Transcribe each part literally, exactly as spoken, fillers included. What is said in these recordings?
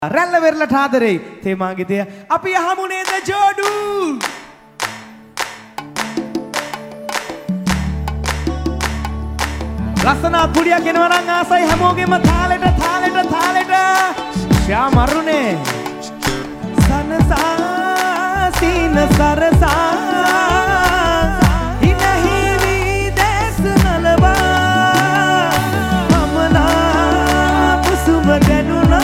රැල්ල වෙරළට ආදරේ තේමා ගීතය අපි අහමු නේද ජෝඩු ලස්සනත් පුඩියක් එනවා නම් ආසයි හැමෝගෙම තාලෙට තාලෙට තාලෙට ශ්‍යාම අරුණේ සනසා සීන සරසා ඉනහිවි දේශ නලවා මමනා කුසුම ගනුනා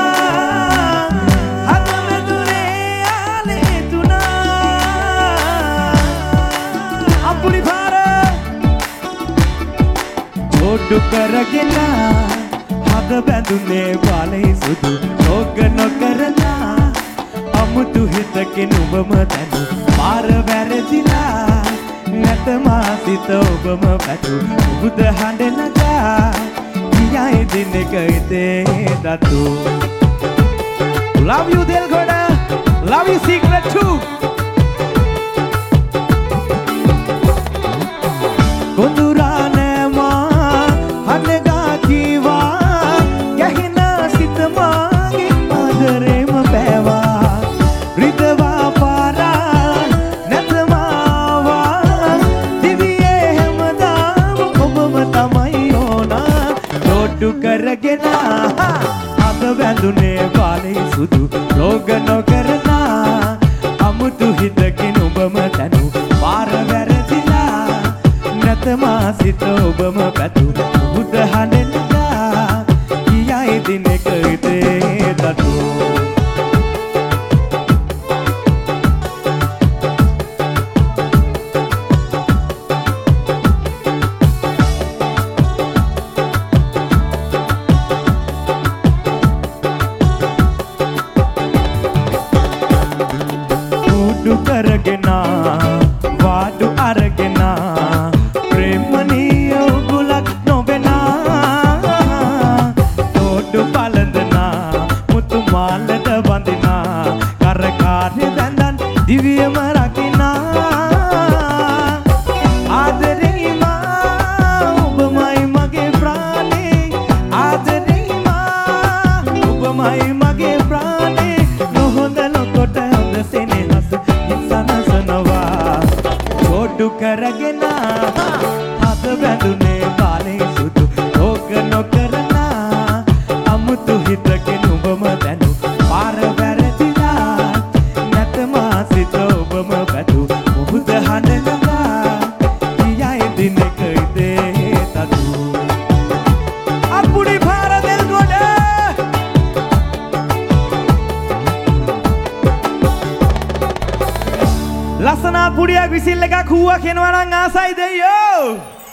ඔඩු කරගෙන හද බැඳුනේ පාලේ සුදු රෝග නොකරලා අමුතු හිතකින් ඔබම දැනු පාර වැරදිලා නැත මාසිත ඔබම පැතු බුද හඬ නගා කියයි දිනක ඉතේ දතු love you Delgoda love you secret too කොඳුරා කරගෙන අද වැඳුනේ පාලේ සුදු රෝග නොකරනා අමුතු හිතකින් ඔබම දැනු පාර වැරදිලා නැත මාසිත ඔබම පැතු බුද හඬෙන්දා කියයි දිනක ඉතේ දතු කරගෙන වාඩු අරගෙන ප්‍රේමණීය උගුලක් නොවෙනා තෝඩු බලඳනා මුතු මාලට වඳිනා කරකාරේ බැඳන් දිවියම රකිනා ආදරේ මා ඔබමයි මගේ ප්‍රාණේ ආදරේ මා ඔබමයි මගේ ප්‍රාණේ නොහොඳ නොකොට හොඳ සෙනෙහස ඔඩු කරගෙන හද බැඳුනේ පාලේ සුදු රෝග නොකරනා අමුතු හිතකින් ඔබම දැනු පාර වැරදිලා නැත මාසිත ඔබම පැතු මුහුද හඬ නගා කියයි දිනක ඉතේ තතු අපුඩි පාර දෙල්ගොඩ ලස්සනත් පුඩියක් විසිල් එකක් හුවක් එනවා නම් ආසයි දෙයෝ